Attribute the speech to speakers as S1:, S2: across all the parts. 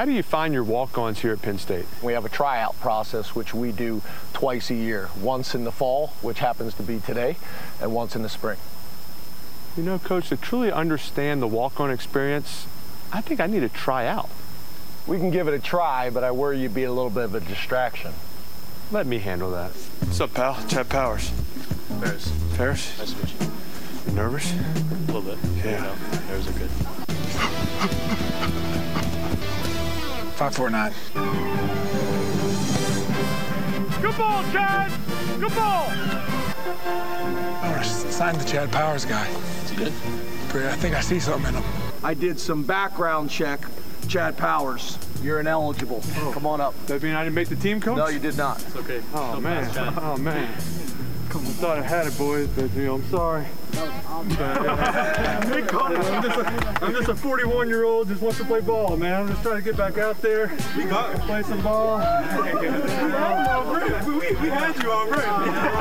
S1: how do you find your walk-ons here at Penn State?
S2: We have a tryout process, which we do twice a year, once in the fall, which happens to be today, and once in the spring.
S1: You know, Coach, to truly understand the walk-on experience, I think I need to try out.
S2: We can give it a try, but I worry you'd be a little bit of a distraction.
S1: Let me handle that. What's up, pal? Chad Powers.
S3: Ferris.
S1: Ferris?
S3: Nice to meet you.
S1: You nervous?
S3: A little bit.
S1: Yeah.
S3: Nerves are good.
S4: 549.
S1: Good ball, Chad! Good ball!
S4: I signed the Chad Powers guy.
S3: Is he good?
S4: I think I see something in him.
S5: I did some background check. Chad Powers, you're ineligible.
S1: Oh.
S5: Come on up.
S1: That mean I didn't make the team, Coach?
S5: No, you did not.
S3: It's okay.
S1: Oh, man. Oh, man. I thought I had it, boys, but, I'm sorry. I'm just a 41-year-old just wants to play ball, man. I'm just trying to get back out there. We got play some ball. We had you on break.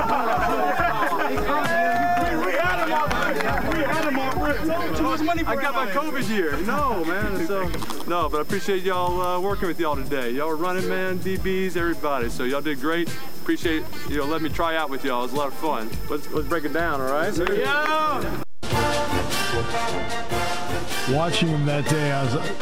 S1: We had him on break. I got my COVID year. No, man. No, but I appreciate y'all working with y'all today. Y'all were running, man, DBs, everybody. So y'all did great. Appreciate letting me try out with y'all. It was a lot of fun. Let's break it down, all right? Yeah.
S6: Watching him that day,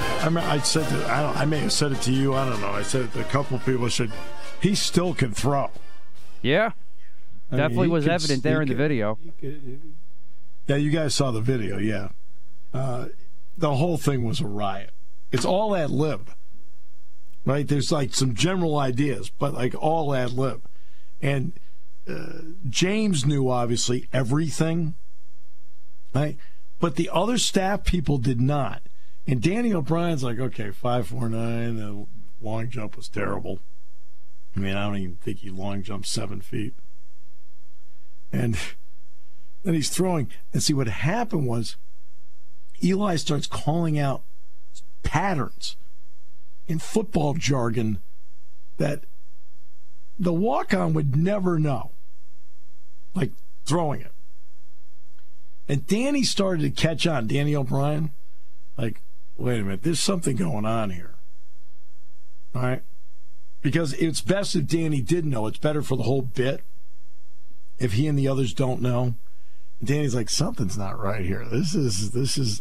S6: I may have said it to you. I don't know. I said it to a couple of people. I said, he still can throw.
S7: Yeah. Definitely was evident there in the video.
S6: Yeah, you guys saw the video, yeah. The whole thing was a riot. It's all ad lib, right? There's like some general ideas, but like all ad lib. And James knew, obviously, everything, right? But the other staff people did not. And Danny O'Brien's like, okay, 5'4", the long jump was terrible. I mean, I don't even think he long jumped 7 feet. And then he's throwing. And see, what happened was Eli starts calling out patterns in football jargon that the walk-on would never know, like throwing it. And Danny started to catch on, Danny O'Brien, like, wait a minute, there's something going on here. All right? Because it's best if Danny did know. It's better for the whole bit if he and the others don't know. Danny's like, something's not right here. This is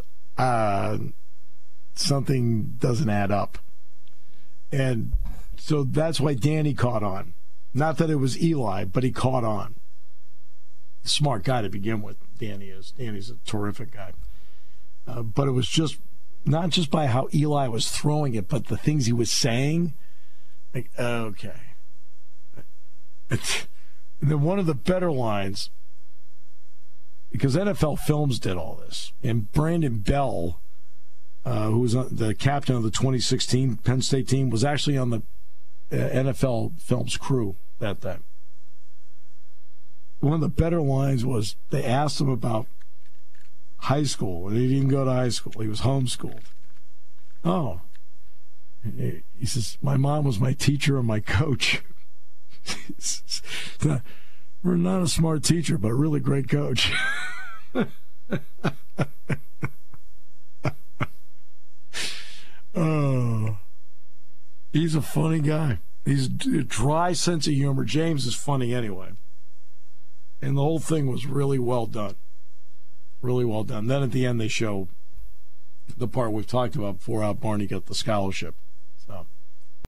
S6: something doesn't add up. And so that's why Danny caught on. Not that it was Eli, but he caught on. Smart guy to begin with, Danny is. Danny's a terrific guy. But it was just, not just by how Eli was throwing it, but the things he was saying. Like, okay. And then one of the better lines, because NFL Films did all this, and Brandon Bell, who was the captain of the 2016 Penn State team, was actually on the NFL Films crew that time. One of the better lines was they asked him about high school, and he didn't go to high school. He was homeschooled. Oh. He says, my mom was my teacher and my coach. We're not a smart teacher, but a really great coach. Oh, he's a funny guy. He's a dry sense of humor. James is funny anyway. And the whole thing was really well done. Really well done. Then at the end they show the part we've talked about before, how Barney got the scholarship. So